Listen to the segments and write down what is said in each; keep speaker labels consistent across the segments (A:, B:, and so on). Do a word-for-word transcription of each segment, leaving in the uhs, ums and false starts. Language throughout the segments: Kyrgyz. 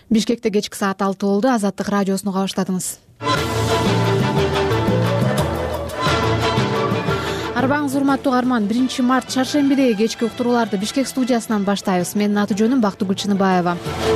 A: Бишкекте кечки саат алты болду. Азаттык радиосуну кабаштадыңыз. Арбаңыз урматтуу угарман, биринчи март чаршембидеги кечки уктурууларды Бишкек студиясынан баштайбыз. Менин аты жөнүм Бактыгүл Чыныбаева.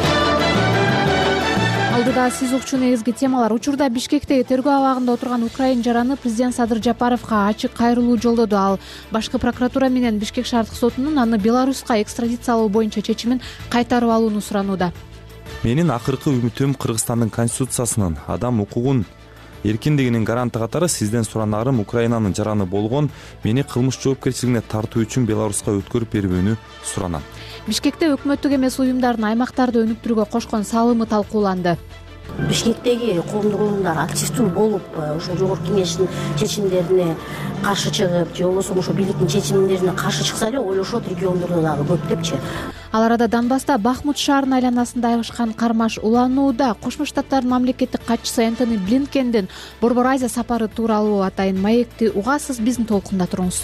A: Алдыда сиз укчу негизги темалар. Учурда Бишкектеги тергөө абагында отурган украин жараны президент Садыр Жапаровго ачык кайрылуу жолдоду. Ал башкы прокуратура менен Бишкек шаардык сотунун аны Беларуска экстрадициялоо боюнча чечимин кайтарып алууну суранууда.
B: Менин акыркы үмүтүм Кыргызстандын конституциясынын адам укугун эркиндигинин гаранты катары сизден суранарым Украинанын жараны болгон мени кылмыш жоопкерчилигине тартуу үчүн Беларуска өткөрүп берүүнү суранам.
A: Бишкекте өкмөттүк эмес уюмдардын аймактарды өнүктүрүүгө кошкон салымы талкууланды.
C: Бишкектеги коомдук уюмдар активдүү болуп, ошо жогорку кеңештин чечимдерине каршы чыгып, же болбосо ошо бийликтин чечимдерине каршы чыкса эле ойлошот региондордо дагы көп депчи.
A: Ал арада Донбасста Бахмут шаарынын айланасында айгышкан кармаш уланууда. Кошмо Штаттардын мамлекеттик катчысы Энтони Блинкендин Борбор Азия сапары тууралуу атайын маекти угасыз, биздин толкунда туруңуз.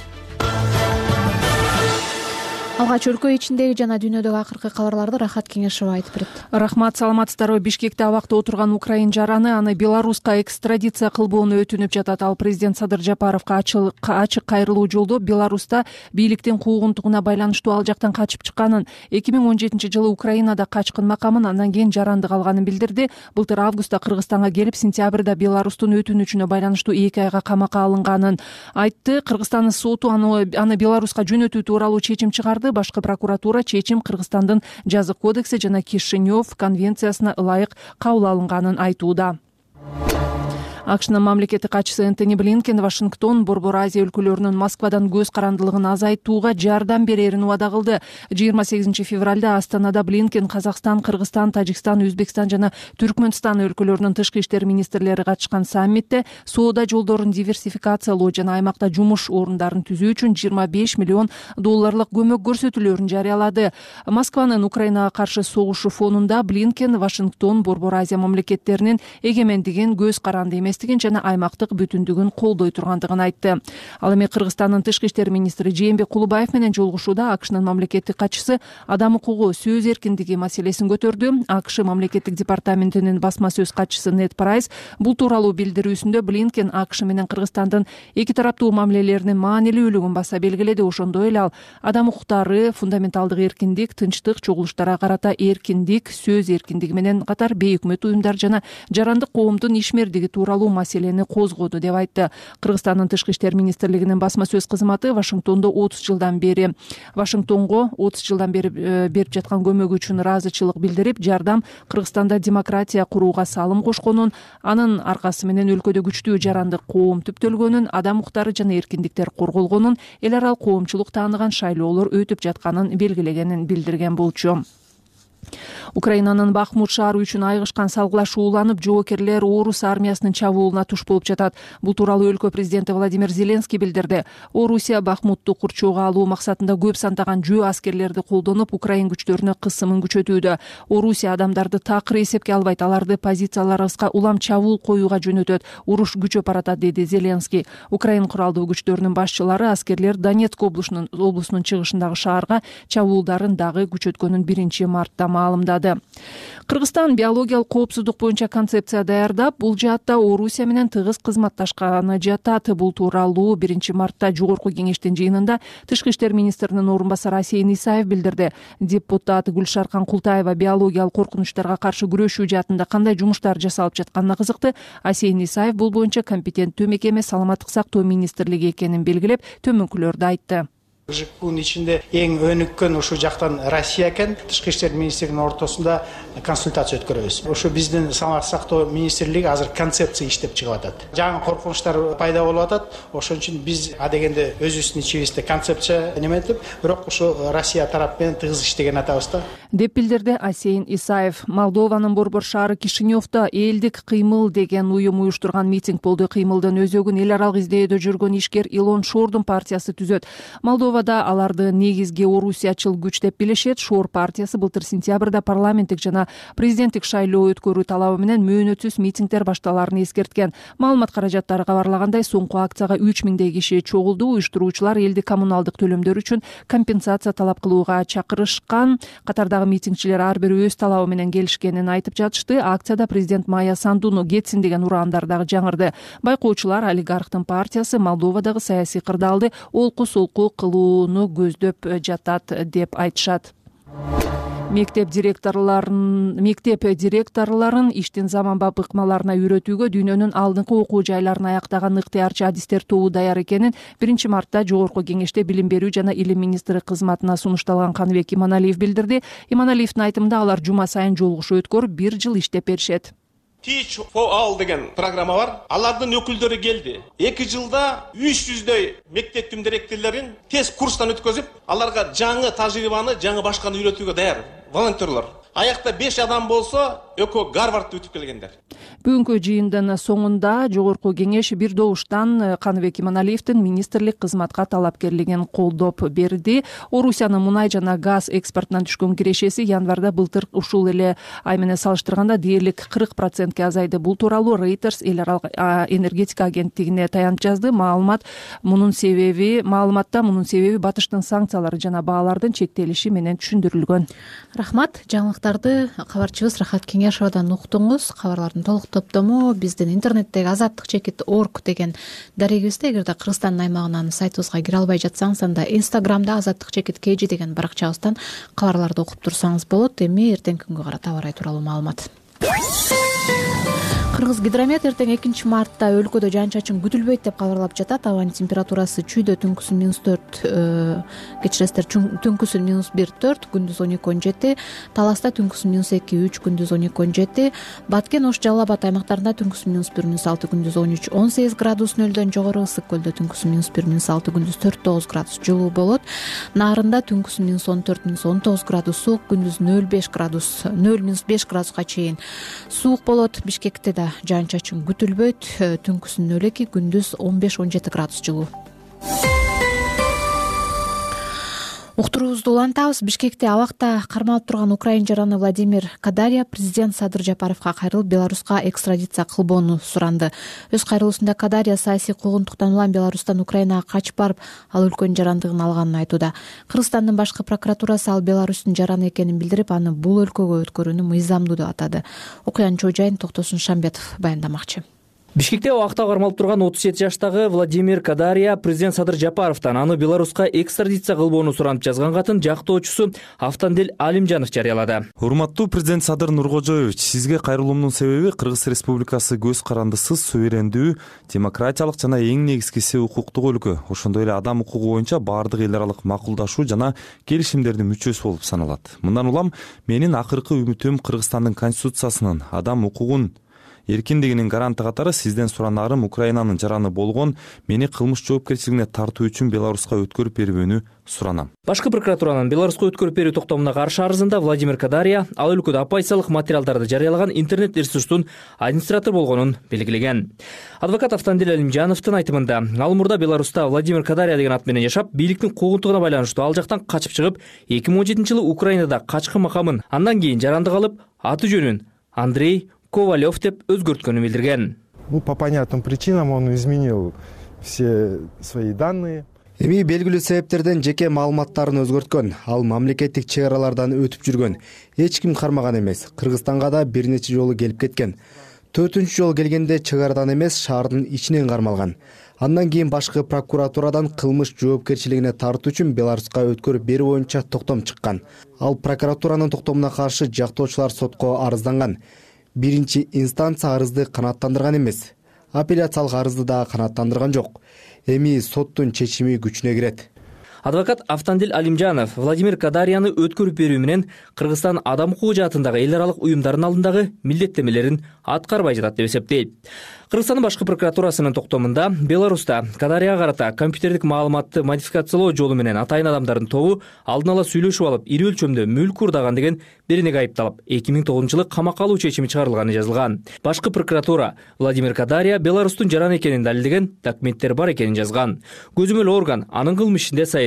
A: Алгач өлкө ичиндеги жана дүйнөдөгү акыркы кабарларды Рахат Кеңешова айтып берет.
D: Рахмат, саламатсыздарбы. Бишкекте абакта отурган украин жараны аны Беларуска экстрадиция кылбоону өтүнүп жатат. Ал президент Садыр Жапаровго ачык кайрылуу жолдоп, Беларуста бийликтин куугунтугуна байланыштуу ал жактан качып чыкканын, эки миң он жетинчи жылы Украинада качкын макамын, андан кийин жарандык алганын билдирди. Былтыр августта Кыргызстанга келип, сентябрда Беларустун өтүнүчүнө байланыштуу эки айга камакка алынганын айтты. Кыргызстандын соту аны Беларуска жөнөтүү тууралуу чечим чыгарды. Башкы прокуратура чечим Кыргызстандын жазык кодекси жана Кишинев конвенциясына ылайык кабыл алынганын айтууда. АКШнын мамлекеттик катчысы Энтони Блинкен Вашингтон Борбор Азия өлкөлөрүнүн Москвадан көз карандылыгын азайтууга жардам берерин убада кылды. жыйырма сегизинчи февралда Астанада Блинкен Казакстан, Кыргызстан, Тажикстан, Өзбекстан жана Түркмөнстан өлкөлөрүнүн тышкы иштер министрлери катышкан саммитте соода жолдорун диверсификациялоо жана аймакта жумуш орундарын түзүү үчүн жыйырма беш миллион долларлык көмөк көрсөтүүлөрүн жарыялады. Москванын Украинага каршы согушу фонунда Блинкен Вашингтон Борбор Азия мамлекеттеринин эгемендигин, көз каранды эмес жана аймактык бүтүндүгүн колдой тургандыгын айтты. Ал эми Кыргызстандын тышкы иштер министри Жээнбек Кулубаев менен жолугушууда АКШнын мамлекеттик катчысы адам укугу, сөз эркиндиги маселесин көтөрдү. АКШ мамлекеттик департаментинин басма сөз катчысы Нед Прайс бул тууралуу билдирүүсүндө Блинкен АКШ менен Кыргызстандын эки тараптуу мамилелеринин маанилүүлүгүн баса белгиледи. Ошондой эле ал адам укуктары, фундаменталдык эркиндик, тынчтык, чогулуштарга карата эркиндик, сөз эркиндиги менен катар бейөкмөт уюмдар жана жарандык коомдун ишмердиги тууралуу маселени козгоду деп айтты. Кыргызстандын тышкы иштер министрлигинин басма сөз кызматы Вашингтондо отуз жылдан бери Вашингтонго отуз жылдан бери берип жаткан көмөгү үчүн ыраазычылык билдирип, жардам Кыргызстанда демократия курууга салым кошконун, анын аркасы менен өлкөдө күчтүү жарандык коом түптөлгөнүн, адам укуктары жана эркиндиктер корголгонун, эл аралык коомчулук тааныган шайлоолор өтүп жатканын белгилегенин билдирген болчу. Украинанын Бахмут шаары үчүн айгышкан салгылашуу уланып, жоокерлер орус армиясынын чабуулуна туш болуп жатат. Бул тууралуу өлкө президенти Владимир Зеленский билдирди. Орусия Бахмутту курчоого алуу максатында көп сандаган жөө аскерлерди колдонуп, украин күчтөрүнө кысымын күчөтүүдө. Орусия адамдарды такыр эсепке албайт, аларды позицияларыбызга улам чабуул коюуга жөнөтөт. Уруш күчөп баратат, деди Зеленский. Украин куралдуу күчтөрүнүн башчылары аскерлер Донецк облусунун облусунун чыгышындагы шаарга чабуулдарын дагы күчөткөнүн биринчи мартта маалымдады. Кыргызстан биологиялык коопсуздук боюнча концепция даярдап, бул жаатта Орусия менен тыгыз кызматташканы жатат. Бул тууралуу биринчи мартта жогорку кеңештин жыйынында тышкы иштер министринин орун басары Асейин Исаев билдирди. Депутат Гүлшаркан Култаева биологиялык коркунучтарга каршы күрөшүү жаатында кандай жумуштар жасалып жатканына кызыкты. Асейин Исаев бул боюнча компетенттүү мекеме Саламаттык сактоо министрлиги экенин белгилеп, төмөнкүлөрдү айтты.
E: ЖКУнун ичинде эң өнүккөн ушул жактан Россия экен. Тышкы иштер министрлигинин ортосунда консультация өткөрөбүз. Ошо биздин саламаттык сактоо министрлиги азыр концепция иштеп чыгып атат. Жаңы коркунучтар пайда болуп атат. Ошон үчүн биз адегенде өзүбүздүн ичибизде концепция неметип, бирок ошо Россия тарап менен тыгыз иштеген атабыз да.
D: Деп билдирди Асейин Исаев. Молдованын борбор шаары Кишиневдо элдик кыймыл деген уюм уюштурган митинг болду. Кыймылдын өзөгүн эл аралык издөөдө жүргөн ишкер Илон Шордун партиясы түзөт. Молдова молдовада аларды негизги орусиячыл күч деп билишет. Шор партиясы былтыр сентябрда парламенттик жана президенттик шайлоо өткөрүү талабы менен мөөнөтсүз митингдер башталаарын эскерткен. Маалымат каражаттары кабарлагандай, соңку акцияга үч миңдей киши чогулду. Уюштуруучулар элди коммуналдык төлөмдөр үчүн компенсация талап кылууга чакырышкан. Катардагы митингчилер ар бири өз талабы менен келишкенин айтып жатышты. Акцияда президент Майя Сандуну кетсин деген ураандар дагы жаңырды. Байкоочулар олигархтын партиясы Молдовадагы саясий кырдаалды олку солку кылууну көздөп жатат деп айтышат. Мектеп директорларын мектеп директорлорун иштин заманбап ыкмаларына үйрөтүүгө дүйнөнүн алдыңкы окуу жайларын аяктаган ыктыярчы адистер тобу даяр экенин биринчи мартта Жогорку Кеңеште билим берүү жана илим министри кызматына сунушталган Каныбек Иманалиев билдирди. Иманалиевдин айтымында алар жума сайын жолугушуу өткөрүп бир жыл иштеп беришет.
F: Teach for all деген программа бар. Алардын өкүлдөрү келди. эки жылда үч жүздөй мектептин директорлорун тест курстан өткөзүп, аларга жаңы тажрыйбаны, жаңы башканы үйрөтүүгө даяр волонтерлор. Аякта беш адам болсо, экөө Гарвардты өтүп келгендер.
D: Бүгүнкү жыйындын соңунда Жогорку Кеңеш бир добуштан Каныбек Иманалиевдин министрлик кызматка талапкерлигин колдоп берди. Орусиянын мунай жана газ экспортунан түшкөн кирешеси январда былтыр ушул эле ай менен салыштырганда дээрлик кырк процентке азайды. Бул тууралуу Reuters эл аралык энергетика агенттигине таянып жазды. Маалымат мунун себеби маалыматта мунун себеби батыштын санкциялары жана баалардын чектелиши менен түшүндүрүлгөн.
A: Рахмат. Жаңылыктарды кабарчыбыз Рахат Кеңешовдон уктуңуз. Кабарлардын толук топтому биздин интернеттеги азаттык чекит орг деген дарегибизде, эгерде Кыргызстандын аймагынан сайтыбызга кире албай жатсаңыз, анда Инстаграмда азаттык чекит kg деген баракчабыздан кабарларды окуп турсаңыз болот. Эми эртеңки күнгө карата аба ырайы тууралуу маалымат. Кыргыз гидромет эртең экинчи мартта өлкөдө жаан-чачын күтүлбөйт деп кабарлап жатат. Абанын температурасы чүйдө түнкүсүн минус төрт, кечиресиздер, түнкүсүн минус бир төрт, күндүз он эки он жети, Таласта түнкүсүн минус эки үч, күндүз он эки он жети, Баткен, Ош, Жалал Абад аймактарында түнкүсүн минус бир минус алты, күндүз он үч он сегиз градус нөлдөн жогору, Ысык көлдө түнкүсүн минус бир минус алты, күндүз төрт тогуз градус жылуу болот. Нарында түнкүсүн минус он төрт минус он тогуз градус суук, күндүз нөл беш градус нөл минус беш градуска чейин суук болот. Бишкекте да жаан-чачын күтүлбөйт, түнкүсүн нөл эки, күндүз он беш он жети градус жылуу. Уктуруубузду улантабыз. Бишкекте абакта кармалып турган украин жараны Владимир Кадария президент Садыр Жапаровго кайрылып, Беларуска экстрадиция кылбоону суранды. Өз кайрылуусунда Кадария саясий куугунтуктан улам Беларустан Украинага качып барып, ал өлкөнүн жарандыгын алганын айтууда. Кыргызстандын башкы прокуратурасы ал Беларустун жараны экенин билдирип, аны бул өлкөгө өткөрүүнү мыйзамдуу деп атады. Окуянын чоо жайын Токтосун Шамбетов баяндамакчы.
G: Бишкекте абакта кармалып турган отуз жети жаштагы Владимир Кадария президент Садыр Жапаровдон аны Беларуска экстрадиция кылбоону суранып жазган катын жактоочусу Автандел Алимжанов жарыялады.
B: Урматтуу президент Садыр Нуркожоевич, сизге кайрылуумдун себеби Кыргыз Республикасы көз карандысыз, суверендүү, демократиялык жана эң негизгиси укуктук өлкө. Ошондой эле адам укугу боюнча баардык эл аралык макулдашуу жана келишимдердин мүчөсү болуп саналат. Мындан улам менин акыркы үмүтүм Кыргызстандын конституциясынын адам укугун эркиндигинин гаранты катары сизден суранарым Украинанын жараны болгон мени кылмыш жоопкерчилигине тартуу үчүн Беларуска өткөрүп берүүнү суранам.
G: Башкы прокуратуранын Беларуска өткөрүп берүү токтомуна каршы арызында Владимир Кадария ал өлкөдө оппозициялык материалдарды жарыялаган интернет ресурстун администратор болгонун белгилеген. Адвокат Автандел Алимжановдун айтымында, ал мурда Беларуста Владимир Кадария деген ат менен жашап, бийликтин куугунтугуна байланыштуу ал жактан качып чыгып, эки миң он жетинчи жылы Украинада качкын макамын, андан кийин жарандык алып, аты жөнүн Андрей Ковалев деп өзгөрткөнүн билдирген.
H: Ну, по понятным причинам он изменил все свои данные.
I: Эми белгилүү себептерден жеке маалыматтарын өзгөрткөн. Ал мамлекеттик чек аралардан өтүп жүргөн. Эч ким кармаган эмес. Кыргызстанга да бир нече жолу келип кеткен. Төртүнчү жолу келгенде чек арадан эмес, шаардын ичинен кармалган. Андан кийин башкы прокуратурадан кылмыш жоопкерчилигине тартуу үчүн Беларуска өткөрүп берүү боюнча токтом чыккан. Ал прокуратуранын токтомуна каршы жактоочулар сотко арызданган. Биринчи инстанция арызды канааттандырган эмес. Апелляциялык арызды да канааттандырган жок. Эми соттун чечими күчүнө кирет.
G: Адвокат Автандел Алимжанов Владимир Кадарияны өткөрүп берүү менен Кыргызстан адам укугу жаатындагы эл аралык уюмдардын алдындагы милдеттемелерин аткарбай жатат деп эсептейт. Кыргызстандын башкы прокуратурасынын токтомунда Беларуста Кадарияга карата компьютердик маалыматты модификациялоо жолу менен атайын адамдардын тобу алдын ала сүйлөшүп алып, ири өлчөмдө мүлк уурдаган деген беренеге айыпталып, эки миң тогузунчу жылы камакка алуу чечими чыгарылганы жазылган. Башкы прокуратура Владимир Кадария Беларустун жараны экенин далилдеген документтер бар экенин жазган. Көзөмөл орган анын кылмыш ишинде саясий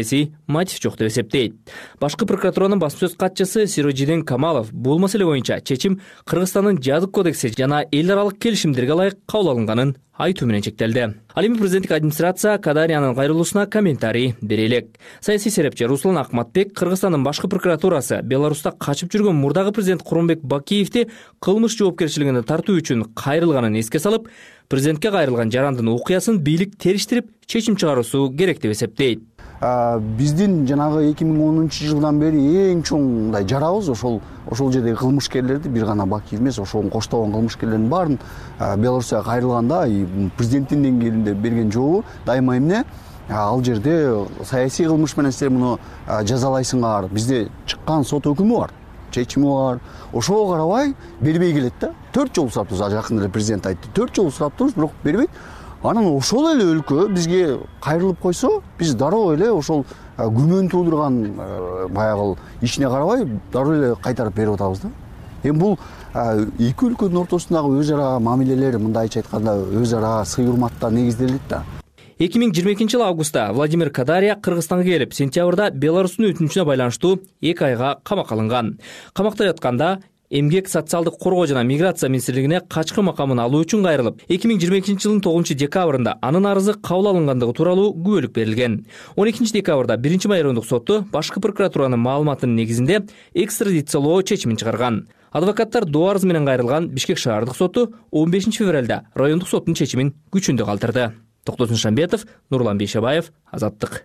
G: саясий мотив жок деп эсептейт. Башкы прокуратуранын басма сөз катчысы Сирожидин Камалов бул маселе боюнча чечим Кыргызстандын жазык кодекси жана эл аралык келишимдерге ылайык кабыл алынганын айтуу менен чектелди. Ал эми президенттик администрация Кадариянын кайрылуусуна комментарий бере элек. Саясий серепчи Руслан Акматбек Кыргызстандын башкы прокуратурасы Беларуста качып жүргөн мурдагы президент Курманбек Бакиевди кылмыш жоопкерчилигине тартуу үчүн кайрылганын эске салып, президентке кайрылган жарандын окуясын бийлик териштирип чечим чыгаруусу керек деп эсептейт.
J: Биздин жанагы эки миң онунчу жылдан бери эң чоң мындай жарабыз ошол ошол жердеги кылмышкерлерди, бир гана Бакиев эмес, ошого коштогон кылмышкерлердин баарын Беларусия кайрылганда президенттин деңгээлинде берген жообу дайыма эмне, ал жерде саясий кылмыш менен силер муну жазалайсыңар, бизде чыккан сот өкүмү бар, чечими бар. Ошого карабай бербей келет да. төрт жолу сурап турбуз, жакында эле президент айтты. төрт жолу сурап турбуз, бирок бербейт. Анан ошол эле өлкө бизге кайрылып койсо, биз дароо эле ошол күмөн туудурган баягы ишине карабай дароо эле кайтарып берип атабыз да. Эми бул эки өлкөнүн ортосундагы өз ара мамилелер, мындайча айтканда, өз ара сый урматта негизделет да.
G: эки миң жыйырма экинчи жылы августта Владимир Кадария Кыргызстанга келип, сентябрда Беларустун өтүнүчүнө байланыштуу эки айга камакка алынган. Камакта жатканда Эмгек социалдык коргоо жана миграция министрлигине качкы макамын алуу үчүн кайрылып, эки миң жыйырма экинчи жылдын тогузунчу декабрында анын арызы кабыл алынгандыгы тууралуу күбөлүк берилген. он экинчи декабрда биринчи майрамдык соту башкы прокуратуранын маалыматынын негизинде экстрадициялоо чечимин чыгарган. Адвокаттар доо арыз менен кайрылган Бишкек шаардык соту он бешинчи февралда райондук соттун чечимин күчүндө калтырды. Токтосун Шамбетов, Нурлан Бейшебаев, Азаттык.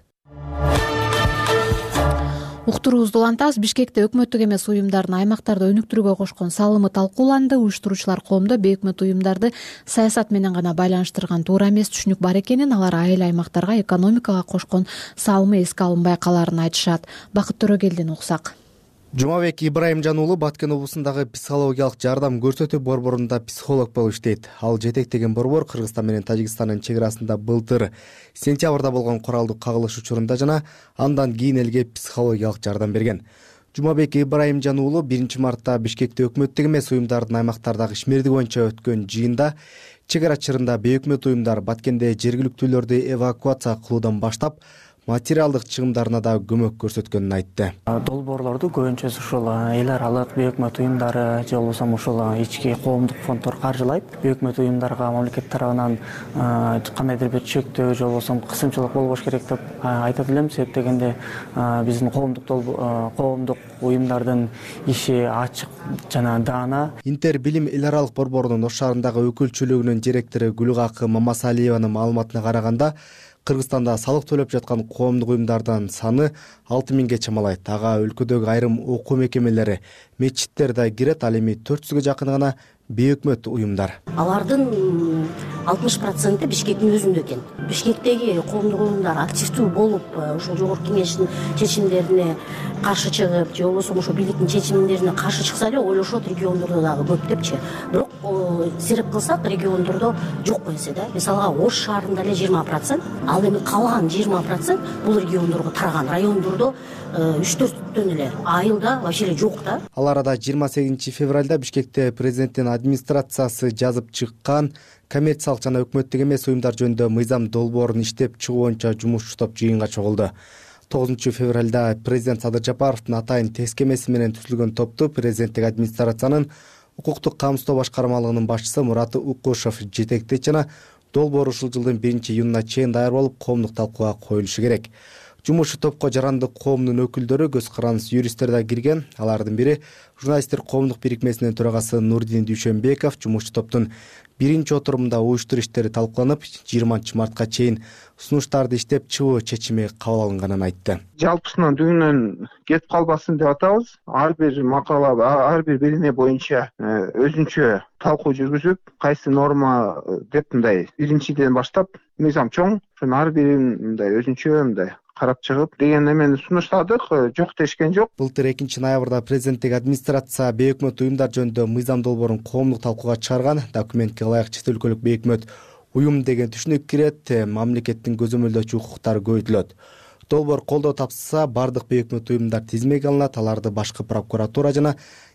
A: Уктуруубузду улантабыз. Бишкекте өкмөттүк эмес уюмдардын аймактарда өнүктүрүүгө кошкон салымы талкууланды. Уюштуруучулар коомдо бейөкмөт уюмдарды саясат менен гана байланыштырган туура эмес түшүнүк бар экенин, алар айыл аймактарга экономикага кошкон салымы эске алынбай калаарын айтышат. Бакыт Төрөгелдин уксак.
I: Жумабек Ибраимжан уулу Баткен облусундагы психологиялык жардам көрсөтүү борборунда психолог болуп иштейт. Ал жетектеген борбор Кыргызстан менен Тажикстандын чек арасында былтыр сентябрда болгон куралдуу кагылыш учурунда жана андан кийин элге психологиялык жардам берген. Жумабек Ибраимжан уулу биринчи мартта Бишкекте өкмөттүк эмес уюмдардын аймактардагы ишмердиги боюнча өткөн жыйында чек ара чырында бейөкмөт уюмдар Баткенде жергиликтүүлөрдү эвакуация кылуудан баштап материалдык чыгымдарына да көмөк көрсөткөнүн айтты.
K: Долбоорлорду көбүнчөсү ушул эл аралык бейөкмөт уюмдары же болбосо ушул ички коомдук фонддор каржылайт. Бейөкмөт уюмдарга мамлекет тарабынан кандайдыр бир чектөө же болбосо кысымчылык болбош керек деп айтат элем. Себеп дегенде биздин коомдук коомдук уюмдардын иши ачык жана даана.
I: Интер билим эл аралык борборунун Ош шаарындагы өкүлчүлүгүнүн директору Гүлгакы Мамасалиеванын маалыматына караганда, Кыргызстанда салык төлөп жаткан коомдук уюмдардын саны алты миңге чамалайт. Ага өлкөдөгү айрым окуу мекемелери, мечиттер да кирет, ал эми төрт жүзгө жакын гана бейөкмөт уюмдар.
C: Алардын алтымыш проценти Бишкектин өзүндө экен. Бишкектеги коомдук уюмдар активдүү болуп, ушул жогорку кеңештин чечимдерине каршы чыгып, же болбосо ошо бийликтин чечимдерине каршы чыкса эле ойлошот региондордо дагы көп депчи. Бирок сереп кылсак региондордо жок эсе да. Мисалга Ош шаарында эле жыйырма процент, ал эми калган жыйырма процент бул региондорго тараган. Райондордо үч төрттөн эле, айылда вообще эле жок да.
I: Ал арада жыйырма сегизинчи февралда Бишкекте президенттин администрациясы жазып чыккан коммерциялык жана өкмөттүк эмес уюмдар жөнүндө мыйзам долбоорун иштеп чыгуу боюнча жумушчу топ жыйынга чогулду. тогузунчу февралда президент Садыр Жапаровдун атайын тескемеси менен түзүлгөн топту президенттик администрациянын укуктук камсыздоо башкармалыгынын башчысы Мурат Укушев жетектейт жана долбоор ушул жылдын биринчи июнуна чейин даяр болуп, коомдук талкууга коюлушу керек. Жумушчу топко жарандык коомдун өкүлдөрү, көз карандысыз юристтер да кирген. Алардын бири журналисттер коомдук бирикмесинин төрагасы Нурдин Дүйшөнбеков. Жумушчу топтун биринчи отурумунда уюштуруу иштери талкууланып, жыйырманчы мартка чейин сунуштарды иштеп чыгуу чечими кабыл алынганын айтты.
L: Жалпысынан дүңүнөн кетип калбасын деп атабыз. Ар бир макала, ар бир белине боюнча өзүнчө талкуу жүргүзүп, кайсы норма деп мындай биринчиден баштап мыйзам чоң, ошонун ар бирин мындай өзүнчө мындай карап чыгып деген эмени сунуштадык, жок дешкен жок.
I: Былтыр экинчи ноябрда президенттик администрация бейөкмөт уюмдар жөнүндө мыйзам долбоорун коомдук талкууга чыгарган. Документке ылайык чет өлкөлүк бейөкмөт уюм деген түшүнүк кирет, мамлекеттин көзөмөлдөөчү укуктары көбөйтүлөт. Долбоор колдоо тапса, бардык бейөкмөт уюмдар тизмеге алынат, аларды башкы прокуратура жана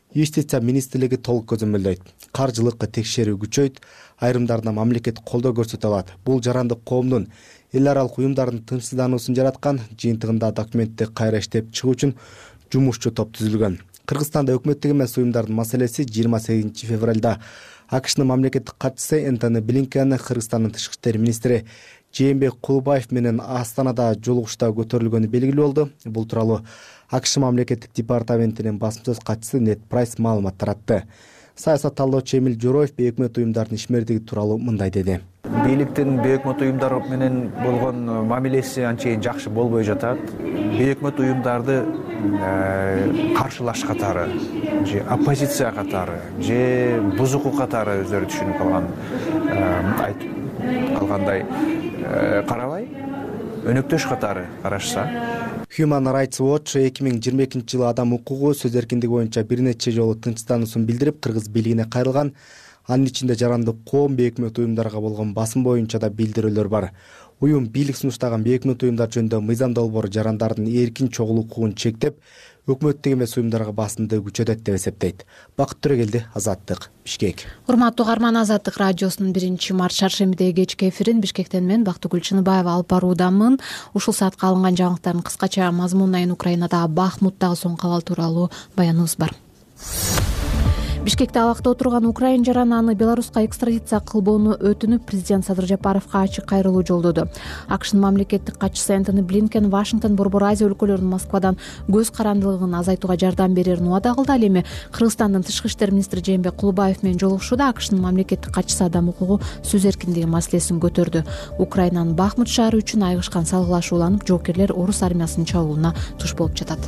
I: Юстиция министрлиги толук көзөмөлдөйт. Каржылык текшерүү күчөйт, айрымдарына мамлекет колдоо көрсөтө алат. Бул жарандык коомдун эл аралык уюмдардын тынчсыздануусун жараткан, жыйынтыгында документти кайра иштеп чыгуу үчүн жумушчу топ түзүлгөн. Кыргызстанда өкмөттүк эмес уюмдардын маселеси жыйырма сегизинчи февралда АКШнын мамлекеттик катчысы Энтони Блинкен Кыргызстандын тышкы иштер министри Жээнбек Кулубаев менен Астанада жолугушууда көтөрүлгөнү белгилүү болду. Бул тууралуу АКШ мамлекеттик департаментинин басма сөз катчысы Нет Прайс маалымат таратты. Саясат талдоочу Эмил Жороев бейөкмөт уюмдардын ишмердиги тууралуу мындай деди.
M: Бийликтин бейөкмөт уюмдар менен болгон мамилеси анчейин жакшы болбой жатат. Бейөкмөт уюмдарды каршылаш катары, же оппозиция катары, же бузуку катары өздөрү түшүнүп калган айтып калгандай карабай, өнөктөш катары карашса.
I: Human Rights Watch эки миң жыйырма экинчи жылы адам укугу, сөз эркиндиги боюнча бир нече жолу тынчсыздануусун билдирип, кыргыз бийлигине кайрылган. Анын ичинде жарандык коом, бейөкмөт уюмдарга болгон басым боюнча да билдирүүлөр бар. Уюм бийлик сунуштаган бейөкмөт уюмдар жөнүндө мыйзам долбоору жарандардын эркин чогулуу укугун чектеп, өкмөттүк эмес уюмдарга басымды күчөтөт деп эсептейт. Бакыт Төрөгелди, Азаттык, Бишкек.
A: Урматтуу угарман, Азаттык радиосунун биринчи март шаршембидеги кечки эфирин Бишкектен мен Бактыгүл Чыныбаева алып баруудамын. Ушул саатка алынган жаңылыктардын кыскача мазмунунан Украинадагы Бахмуттагы соңку абал тууралуу баяныбыз бар. Бишкекте абакта отурган украин жараны аны Беларуска экстрадиция кылбоону өтүнүп, президент Садыр Жапаровго ачык кайрылуу жолдоду. АКШнын мамлекеттик катчысы Энтони Блинкен Вашингтон, Борбор Азия өлкөлөрүнүн Москвадан көз карандылыгын азайтууга жардам берерин убада кылды. Ал эми Кыргызстандын тышкы иштер министри Жээнбек Кулубаев менен жолугушууда АКШнын мамлекеттик катчысы адам укугу, сөз эркиндиги маселесин көтөрдү. Украинанын Бахмут шаары үчүн айгышкан салгылаш уланып, жоокерлер орус армиясынын чабуулуна туш болуп жатат.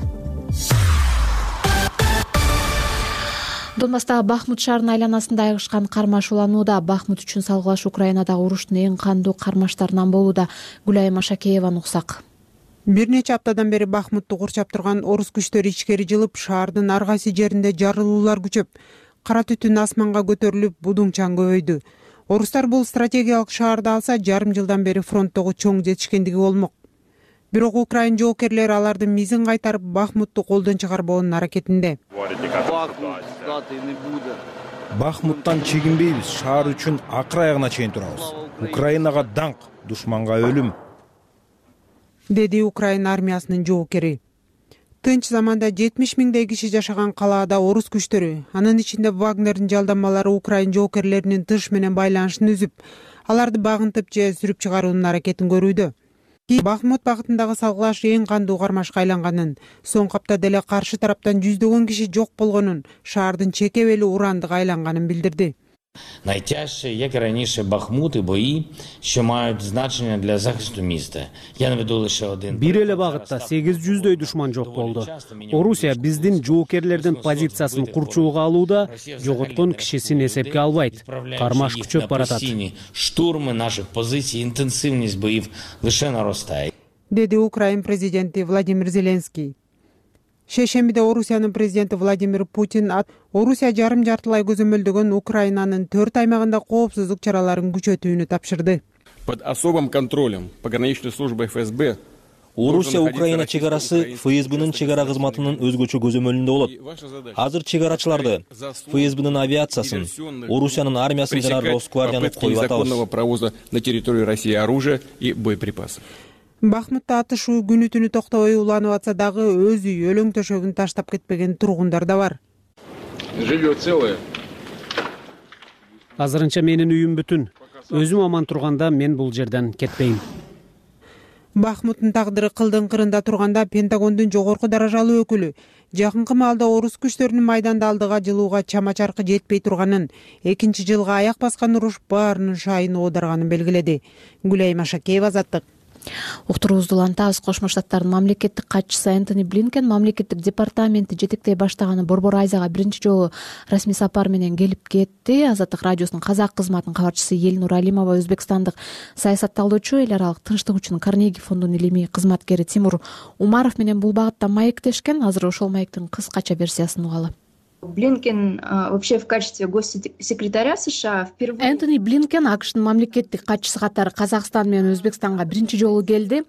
A: Донбасстагы Бахмут шаарынын айланасында айгышкан кармаш уланууда. Бахмут үчүн салгылаш Украинадагы уруштун эң кандуу кармаштарынан болууда. Гүлай Машакееванын уксак.
N: Бир нече аптадан бери Бахмутту курчап турган орус күчтөрү ичкери жылып, шаардын ар кайсы жеринде жарылуулар күчөп, кара түтүн асманга көтөрүлүп, будуң чаң көбөйдү. Орустар бул стратегиялык шаарды алса, жарым жылдан бери фронттогу чоң жетишкендиги болмок. Бирок украин жоокерлери алардын мизин кайтарып, Бахмутту колдон чыгарбоонун аракетинде.
O: Бахмуттан чегинбейбиз, шаар үчүн акыр аягына чейин турабыз. Украинага даңк, душманга өлүм,
N: деди Украин армиясынын жоокери. Тынч заманда жетимиш миңдей киши жашаган калаада орус күчтөрү, анын ичинде Вагнердин жалданмалары украин жоокерлеринин тыш менен байланышын үзүп, аларды багынтып же сүрүп чыгаруунун аракетин көрүүдө. Бахмут багытындагы салгылаш эң кандуу кармашка айланганын, соңку аптада эле каршы тараптан жүздөгөн киши жок болгонун, шаардын чекебели урандык айланганын билдирди.
P: Найтяжче, як і раніше, Бахмути, бої, що мають значення для захисту міста. Я наведу лише один.
Q: Бир эле багытта сегиз жүздөй душман жок болду. Орусия биздин жоокерлердин позициясын курчууга алууда жоготкон кишисин эсепке албайт. Кармаш күчөп баратат.
P: Штурми наших позиций, интенсивність боїв лише наростає.
N: Деди Украин президенти Владимир Зеленский. Шейшембиде Орусиянын президенти Владимир Путин Орусия жарым жартылай көзөмөлдөгөн Украинанын төрт аймагында коопсуздук чараларын күчөтүүнү тапшырды.
R: Под особым контролем пограничной службы эф эс бэ
S: Орусия Украина чегарасы эф эс бнын чегара кызматынын өзгөчө көзөмөлүндө болот. Азыр чегарачыларды, эф эс бнын авиациясын, Орусиянын армиясын жана Росгвардияны коюп атабыз.
R: Провоза на территорию России оружия и боеприпасов.
N: Бахмутта атышуу күнү түнү токтобой уланып атса дагы өз үй өлөң төшөгүн таштап кетпеген тургундар да бар.
R: Жилье целое.
Q: Азырынча менин үйүм бүтүн. Өзүм аман турганда мен бул жерден кетпейм.
N: Бахмуттун тагдыры кылдын кырында турганда Пентагондун жогорку даражалуу өкүлү жакынкы маалда орус күчтөрүнүн майданда алдыга жылууга чама чаркы жетпей турганын, экинчи жылга аяк баскан уруш баарынын шайын оодарганын белгиледи. Гүлай Машакеева, Азаттык.
A: Уктуруубузду улантабыз. Кошмо Штаттардын мамлекеттик катчысы Энтони Блинкен мамлекеттик департаменти жетектей баштаганы Борбор Азияга биринчи жолу расмий сапар менен келип кетти. Азаттык радиосунун казак кызматынын кабарчысы Элнур Алимова, өзбекстандык саясат талдоочу, эл аралык тынчтык үчүн Карнеги фондунун илимий кызматкери Тимур Умаров менен бул багытта маектешкен. Азыр ошол маектин кыскача версиясын угалы.
T: Блинкен вообще в качестве госсекретаря США впервые.
A: Энтони Блинкен АКШнын мамлекеттик катчысы катары Казакстан менен Өзбекстанга биринчи жолу келди.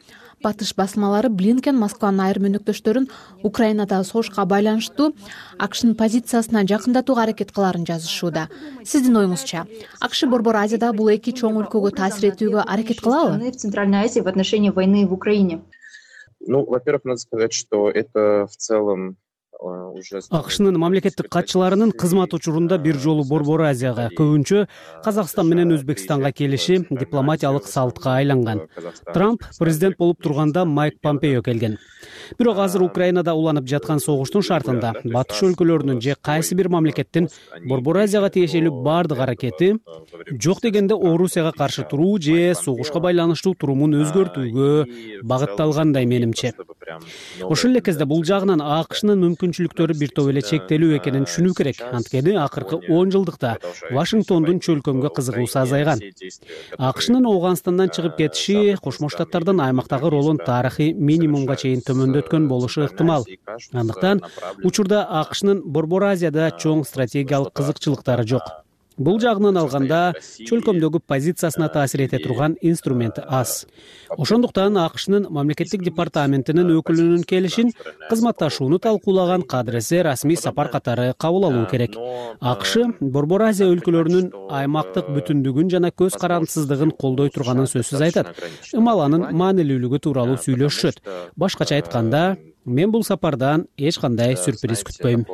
A: батыш басмалары Блинкен Москванын айрым өнөктөштөрүн Украинадагы согушка байланыштуу АКШнын позициясына жакындатууга аракет кылаарын жазышууда. Сиздин оюңузча, АКШ Борбор Азияда бул эки чоң өлкөгө таасир этүүгө аракет кылабы?
T: В Центральной Азии в отношении войны в Украине.
U: Ну, во-первых, надо сказать, что это в целом
Q: АКШнын мамлекеттик катчыларынын кызмат учурунда бир жолу Борбор Азияга, көбүнчө Казакстан менен Өзбекстанга келиши дипломатиялык салтка айланган. Трамп президент болуп турганда Майк Помпео келген. Бирок азыр Украинада уланып жаткан согуштун шартында батыш өлкөлөрүнүн же кайсы бир мамлекеттин Борбор Азияга тиешелүү бардык аракети жок дегенде Орусияга каршы туруу же согушка байланыштуу турумун өзгөртүүгө багытталгандай менимче. Ошол эле кезде бул жагынан АКШнын мүмкүнчүлүктөрү бир топ эле чектелүү экенин түшүнүү керек. Анткени акыркы он жылдыкта Вашингтондун чөлкөмгө кызыгуусу азайган. АКШнын Ооганстандан чыгып кетиши Кошмо Штаттардын аймактагы ролун тарыхый минимумга чейин төмөндөткөн болушу ыктымал. Андыктан учурда АКШнын Борбор Азияда чоң стратегиялык кызыкчылыктары жок. Бул жагынан алганда чөлкөмдөгү позициясына таасир эте турган инструменти аз. Ошондуктан АКШнын мамлекеттик департаментинин өкүлүнүн келишин кызматташууну талкуулаган кадыресе расмий сапар катары кабыл алуу керек. АКШ Борбор Азия өлкөлөрүнүн аймактык бүтүндүгүн жана көз карандысыздыгын колдой турганын сөзсүз айтат. Ымал анын маанилүүлүгү тууралуу сүйлөшүшөт. Башкача айтканда, мен бул сапардан эч кандай сюрприз күтпөйм.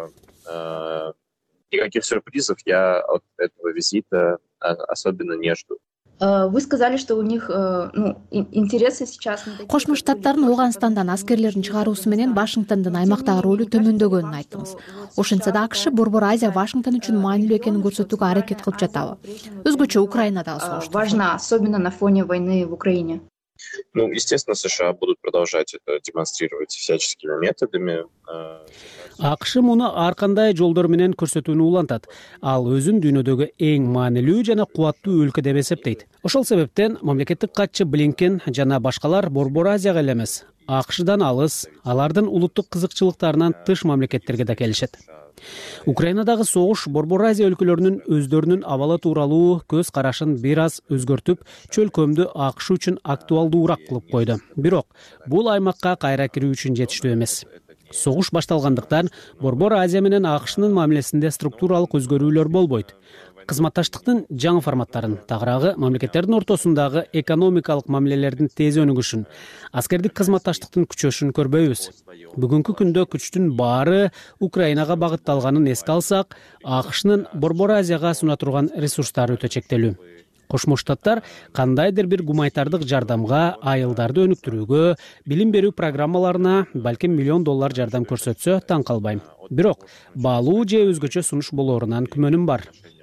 U: Никаких сюрпризов я от этого визита особенно не жду.
T: Вы сказали, что у них ну, интересы сейчас...
A: Кошмо Штаттардын Ооганстандан аскерлерин чыгаруусу менен Вашингтондун аймактагы ролу төмөндөгөнүн айттыңыз. Ошентсе да АКШ Борбор Азия Вашингтон үчүн маанилүү экенин көрсөтүүгө аракет кылып жатабы? Өзгөчө Украинадагы согуш.
T: Важна, особенно на фоне войны в Украине.
U: Ну, естественно, США будут продолжать это демонстрировать всяческими методами.
Q: АКШ муну ар кандай жолдор менен көрсөтүүнү улантат. Ал өзүн дүйнөдөгү эң маанилүү жана кубаттуу өлкө деп эсептейт. Ошол себептен мамлекеттик катчы Блинкен жана башкалар Борбор Азияга эле эмес, АКШдан алыс, алардын улуттук кызыкчылыктарынан тыш мамлекеттерге да келишет. Украинадагы согуш Борбор Азия өлкөлөрүнүн өздөрүнүн абалы тууралуу көз карашын бир аз өзгөртүп, чөлкөмдү АКШ үчүн актуалдуураак кылып койду. Бирок бул аймакка кайра кирүү үчүн жетиштүү эмес. Согуш башталгандыктан Борбор Азия менен АКШнын мамилесинде структуралык өзгөрүүлөр болбойт. Кызматташтыктын жаңы форматтарын, тагыраагы мамлекеттердин ортосундагы экономикалык мамилелердин тез өнүгүшүн, аскердик кызматташтыктын күчөшүн көрбөйбүз. Бүгүнкү күндө күчтүн баары Украинага багытталганын эске алсак, АКШнын Борбор Азияга суна турган ресурстары өтө чектелүү. Кошмо Штаттар кандайдыр бир гуманитардык жардамга, айылдарды өнүктүрүүгө, билим берүү программаларына балким миллион доллар жардам көрсөтсө таң калбайм. Бирок баалуу же өзгөчө сунуш болоорунан күмөнүм бар.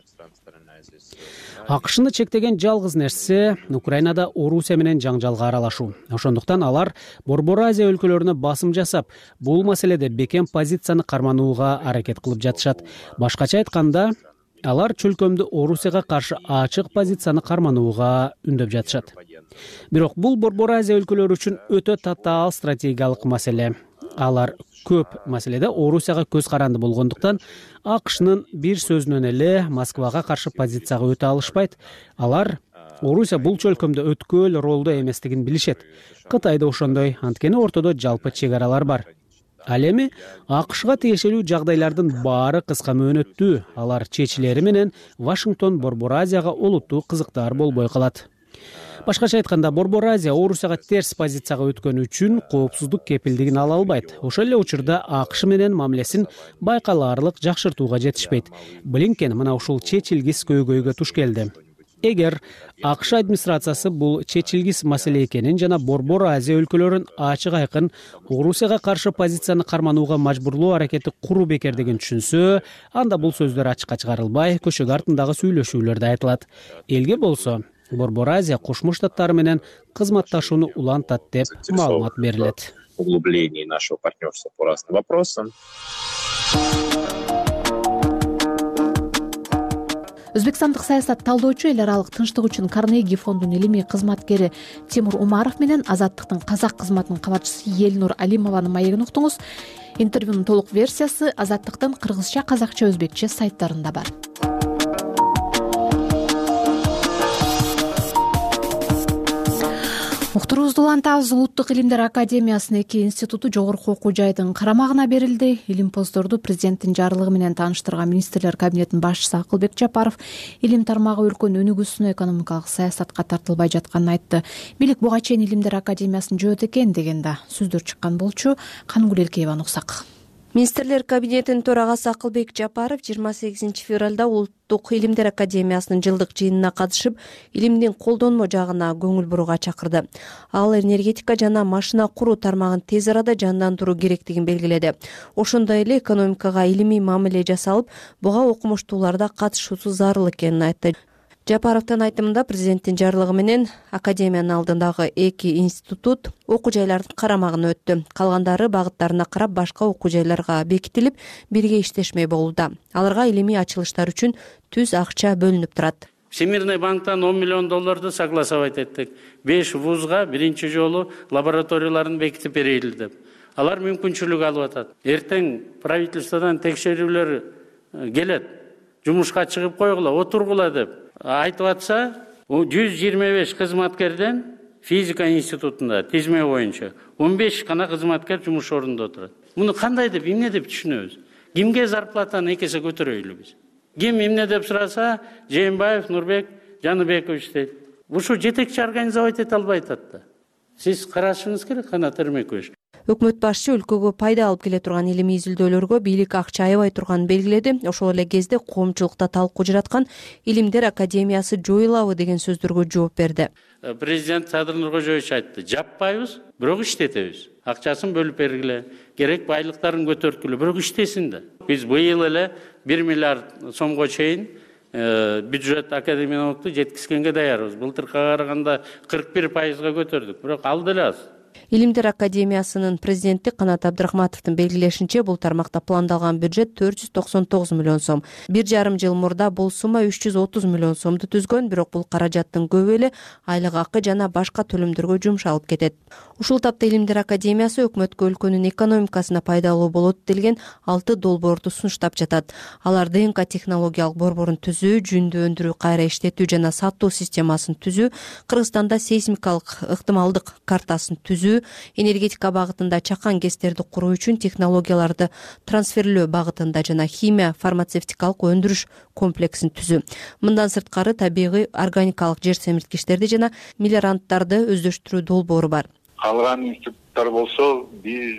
Q: АКШны чектеген жалгыз нерсе Украинада Орусия менен жаңжалга аралашуу. Ошондуктан алар Борбор Азия өлкөлөрүнө басым жасап, бул маселеде бекем позицияны карманууга аракет кылып жатышат. Башкача айтканда, алар чөлкөмдү Орусияга каршы ачык позицияны карманууга үндөп жатышат. Бирок бул Борбор Азия өлкөлөрү үчүн өтө татаал стратегиялык маселе. Алар көп маселеде Орусияга көз каранды болгондуктан АКШнын бир сөзүнөн эле Москвага каршы позицияга өтө алышпайт. Алар Орусия бул чөлкөмдө өткөл ролдо эместигин билишет. Кытай да ошондой, анткени ортодо жалпы чек-аралар бар. Ал эми АКШга тиешелүү жагдайлардын баары кыска мөөнөттүү. Алар чечилери менен Вашингтон Борбор Азияга олуттуу кызыктар болбой калат. Башкача айтканда, Борбор Азия Орусияга терс позицияга өткөн үчүн коопсуздук кепилдигин ала албайт. Ошол эле учурда АКШ менен мамилесин байкалаарлык жакшыртууга жетишпейт. Блинкен мына ушул чечилгис көйгөйгө туш келди. Эгер АКШ администрациясы бул чечилгис маселе экенин жана Борбор Азия өлкөлөрүн ачык айкын Орусияга каршы позицияны карманууга мажбурлоо аракети куруу бекердигин түшүнсө, анда бул сөздөр ачыкка чыгарылбай, көчөгө артындагы сүйлөшүүлөрдө айтылат. Элге болсо, Борбор Азия Кошмо Штаттары менен кызматташууну улантат деп маалымат берилет.
U: Углубление нашего партнерства по разным вопросам.
A: Өзбекстандык саясат талдоочу эл аралык тынчтык үчүн Карнеги фондунун илимий кызматкери Тимур Умаров менен Азаттыктын казак кызматынын кабарчысы Элнур Алимованын маегин уктуңуз. Интервьюнун толук версиясы Азаттыктын кыргызча, казакча, өзбекче сайттарында бар. уктуруубузду улантабыз. Улуттук илимдер академиясынын эки институту жогорку окуу жайдын карамагына берилди. Илим поздорду президенттин жарлыгы менен тааныштырган министрлер кабинетинин башчысы Акылбек Жапаров илим тармагы өлкөнүн өнүгүүсүнө экономикалык саясатка тартылбай жатканын айтты. Бийлик буга чейин илимдер академиясын жөөт экен деген да сөздөр чыккан болчу. Каныгүл Элкееванын уксак.
E: Министрлер кабинетинин төрагасы Акылбек Жапаров жыйырма сегизинчи февралда Улуттук илимдер академиясынын жылдык жыйынына катышып, илимдин колдонмо жагына көңүл бурууга чакырды. Ал энергетика жана машина куруу тармагын тез арада жандандыруу керектигин белгиледи. Ошондой эле экономикага илимий мамиле жасалып, буга окумуштууларда катышуусу зарыл экенин айтты. Жапаровдун айтымында президенттин жарлыгы менен академиянын алдындагы эки институт окуу жайлардын карамагына өттү. Калгандары багыттарына карап башка окуу жайларга бекитилип, бирге иштешмей болууда. Аларга илимий ачылыштар үчүн түз акча бөлүнүп турат.
V: Всемирный банктан он миллион долларды согласовать эттик. беш вузга биринчи жолу лабораторияларын бекитип берели деп. Алар мүмкүнчүлүк алып атат. Эртең правительстводон текшерүүлөр келет. Жумушка чыгып койгула, отургула деп айтып атса, жүз жыйырма беш кызматкерден физика институтунда тизме боюнча он беш гана кызматкер жумуш ордунда отурат. Муну кандай деп, эмне деп түшүнөбүз? Кимге зарплатаны эки эсе көтөрөйлү биз? Ким эмне деп сураса, Жээнбаев Нурбек Жаныбекович дейт. Ушу жетекчи организовать эте албай атат да. Сиз карашыңыз керек, Канат Эрмекович.
E: Өкмөт башчы өлкөгө пайда алып келе турган илимий изилдөөлөргө бийлик акча аябай турганын белгиледи. Ошол эле кезде коомчулукта талкуу жараткан илимдер академиясы жоюлабы деген сөздөргө жооп берди.
V: Президент Садыр Нуркожоевич айтты: жаппайбыз, бирок иштетебиз. Акчасын бөлүп бергиле, керек байлыктарын көтөрткүлө, бирок иштесин да. Биз быйыл эле бир миллиард сомго чейин бюджет академияны жеткизгенге даярбыз. Былтыркыга караганда кырк бир пайызга көтөрдүк, бирок ал деле аз.
E: Илимдер академиясынын президенти Канат Абдрахматовдун белгилешинче, бул тармакта пландалган бюджет төрт жүз токсон тогуз миллион сом. Бир жарым жыл мурда бул сумма үч жүз отуз миллион сомду түзгөн, бирок бул каражаттын көбү эле айлык акы жана башка төлөмдөргө жумшалып кетет. Ушул тапта Илимдер академиясы өкмөткө өлкөнүн экономикасына пайдалуу болот делген алты долбоорду сунуштап жатат. Алар ДНК технологиялык борборун түзүү, жүндү өндүрүү, кайра иштетүү жана сатуу системасын түзүү, Кыргызстанда сейсмикалык ыктымалдык картасын түзүү, энергетика багытында чакан гэстерди куруу үчүн технологияларды трансферлөө багытында жана химия фармацевтикалык өндүрүш комплексин түзүү. Мындан сырткары табигый органикалык жер семирткичтерди жана мелиоранттарды өздөштүрүү долбоору бар.
W: Калган институттар болсо биз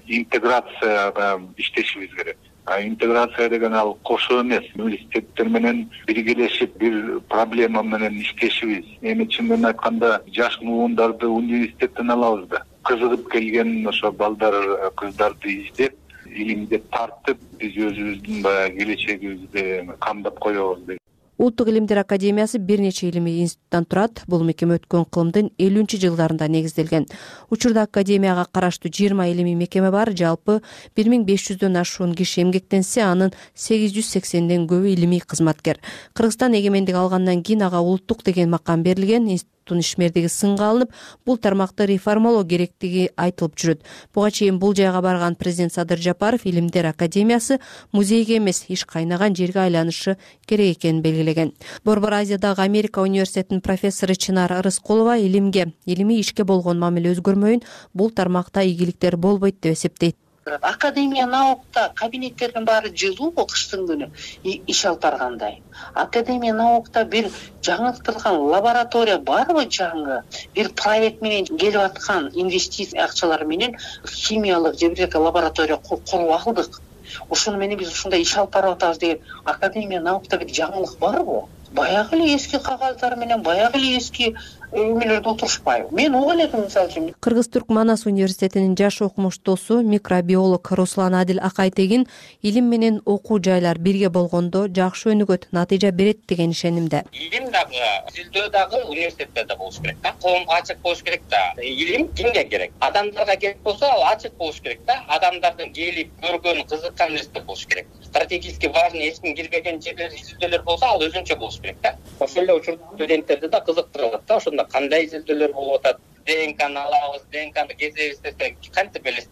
W: интеграцияда иштешибиз керек. Интеграция деген ал кошо эмес, университеттер менен биргелешип бир проблема менен иштешибиз. Эми чындыгын айтканда жаш муундарды университеттен алабыз да. Кызыгып келген ошо балдар, кыздарды издеп, илимге тартып, биз өзүбүздүн баягы келечегибизди камдап коебуз деген.
E: Улуттук илимдер академиясы бир нече илимий институттан турат. Бул мекеме өткөн кылымдын элүүнчү жылдарында негизделген. Учурда академияга караштуу жыйырма илимий мекеме бар. Жалпы бир миң беш жүздөн ашуун киши эмгектенсе, анын сегиз жүз сексенден көбү илимий кызматкер. Кыргызстан эгемендик алгандан кийин ага улуттук деген макам берилген. Институттун ишмердиги сынга алынып, бул тармакты реформалоо керектиги айтылып жүрөт. Буга чейин бул жайга барган президент Садыр Жапаров Илимдер академиясы музейге эмес, иш кайнаган жерге айланышы керек экенин белгилеген. Борбор Азиядагы Америка университетинин профессору Чынар Рыскулова илимге, илимий ишке болгон мамиле өзгөрмөйүн, бул тармакта ийгиликтер болбойт деп эсептейт.
X: Академия наукта кабинеттердин баары жылуу, кыштын күнү иш алып баргандай. Академия наукта бир жаңыртылган лаборатория барбы жаңы? Бир проект менен келип аткан инвестиция акчалары менен химиялык же бир лаборатория куруп алдык. Ошону менен биз ушундай иш алып барып атабыз деген Академия наукта бир жаңылык барбы? Баягы эле эски кагаздар менен, баягы эле эски өмөлөрдө отурушпайбы? Мен уган элем мисалы үчүн.
E: Кыргыз-Түрк Манас университетинин жаш окумуштуусу микробиолог Руслан Адил Акайтегин илим менен окуу жайлар бирге болгондо жакшы өнүгөт, натыйжа берет деген ишенимде.
Y: Илим дагы, изилдөө дагы университеттерде болуш керек да. Коомго ачык болуш керек да. Илим кимге керек? Адамдарга керек болсо, ал ачык болуш керек да. Адамдардын келип көргөн, кызыккан нерсе болуш керек. Стратегически важный, эч ким кирбеген жерлер, изилдөөлөр болсо, ал өзүнчө болуш керек да. Ошол эле учурда студенттерди да кызыктырат да. Ошондо кандай изилдөөлөр болуп атат? ДНКны алабыз, ДНКны кезебиз десе кантип элестетет?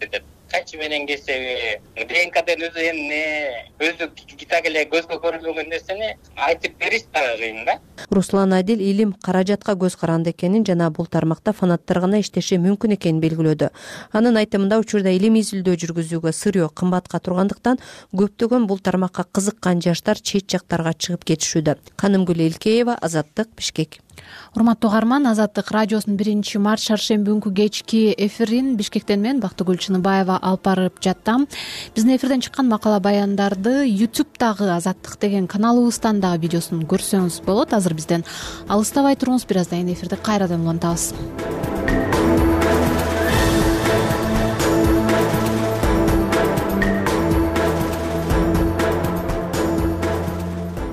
Y: кайчы менен кесеби, ДНКден өзү эмне, өзү китак эле көзгө көрүнбөгөн нерсени айтып бериш дагы кыйын да.
E: Руслан Адил илим каражатка көз каранды экенин жана бул тармакта фанаттар гана иштеши мүмкүн экенин белгилөөдө. Анын айтымында учурда илим изилдөө жүргүзүүгө сырьё кымбатка тургандыктан көптөгөн бул тармакка кызыккан жаштар чет жактарга чыгып кетишүүдө. Канымгүл Элкеева, Азаттык, Бишкек.
A: Урматтуу угарман, Азаттык радиосунун биринчи март шаршемби күнкү кечки эфирин Бишкектен мен Бактыгүл Чыныбаева алып барып жаттым. Биздин эфирден чыккан макала баяндарды ютубтагы Азаттык деген каналыбыздан дагы видеосун көрсөңүз болот. Азыр бизден алыстабай туруңуз, бир аздан кийин эфирди кайрадан улантабыз.